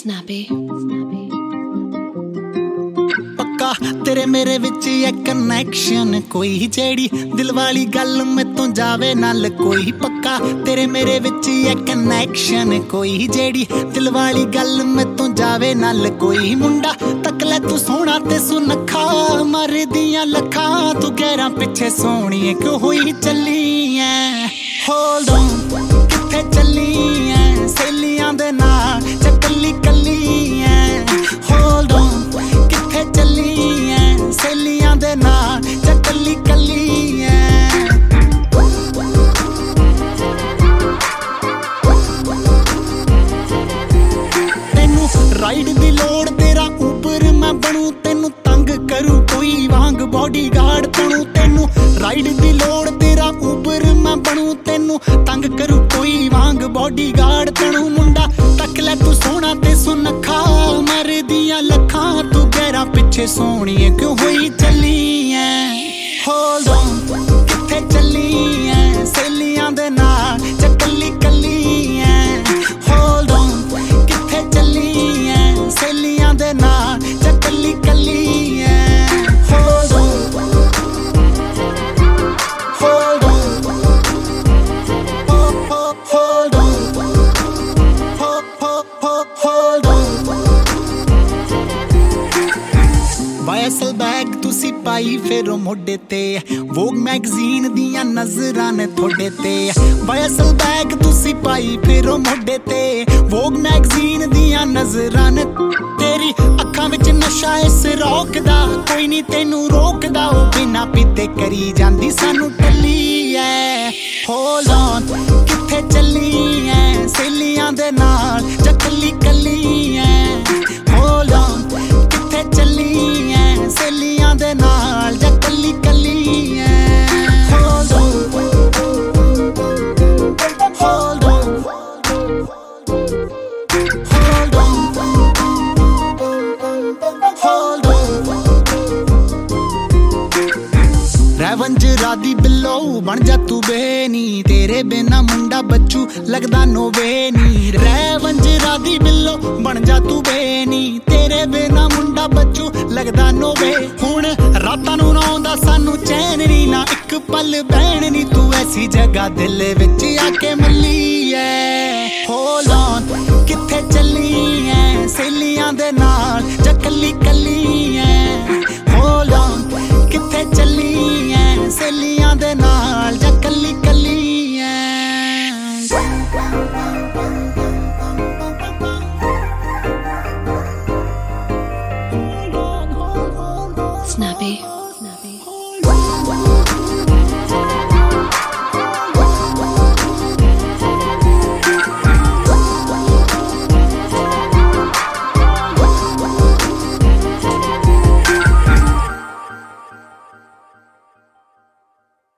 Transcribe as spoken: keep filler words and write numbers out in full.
Snappy. पक्का तेरे मेरे विच है कनैक्शन कोई जेड़ी दिल वाली गल मैतों जावे नाल कोई पक्का तेरे मेरे विच है कनैक्शन कोई जेड़ी दिल वाली गल मैतों जावे नाल कोई मुंडा तक ले तू सोहना ते सुनखा मर दियां लखां तू गैरां पिछे सोहणीए क्यों होई चली ऐ होल्ड ऑन किथे चली ऐ सहेलियां दे नाल च कल्ली कल्ली ऐ होल्ड ऑन किथे चली ऐ सहेलियां दे नाल च कल्ली कल्ली ऐ तेनू राइड दी लोड़ तेरा ऊपर मैं बनूं तेनू तंग करूं कोई वांग बॉडी गार्ड तणू तेनू राइड दी लोड़ तेरा ऊपर मैं बनूं तेनू तंग करूं कोई वांग बॉडी गार्ड तणू मुंडा तक ले तू सोहना ते सुनखा मर दियां लखां तू गैरां पिछे सोहणीए क्यों होई चली ऐ होल्ड ऑन किथे चली ऐ सहेलियां दे नाल च कल्ली कल्ली ऐ होल्ड ऑन किथे चली ऐ सहेलियां दे नाल च कल्ली कल्ली ऐ hold on hold on hold on hold on वायसल बैग तुसी पाई फिर मोडे ते वोग मैगजीन दियां नजरां ने थोड़े ते वायसल बैग तुसी पाई फिर मोडे ते वोग मैगजीन दियां नजरां ने तेरी अखां विच नशा इस रोकदा कोई नहीं तेनू रोकदा ओ बिना पीते करी जांदी सानू टल्ली ऐ होल्ड ऑन किथे चली ऐ सहेलियां दे नाल च कल्ली कल्ली ऐ होल्ड ऑन किथे चली ऐ सहेलियां दे नाल च कल्ली कल्ली ऐ hold on hold on hold on hold on रैवंज राधी बिल्लो बन जा तू बेनी तेरे बिना मुंडा बच्चू लगदा नोवे नी रैवंज राधी बिल्लो बन जा तू बेनी तेरे बिना मुंडा बच्चू लगदा नोवे हुण रातां नूं रौंदा सानू चैन नी ना इक पल बैण नी तू ऐसी जगह दिल विच आके मल्ली ऐ होल्ड ऑन किथे चली ऐ सहेलियां दे नाल च कल्ली कल्ली ऐ होल्ड ऑन किथे चली ऐ सहेलियां दे नाल च कल्ली कल्ली ऐ Snappy.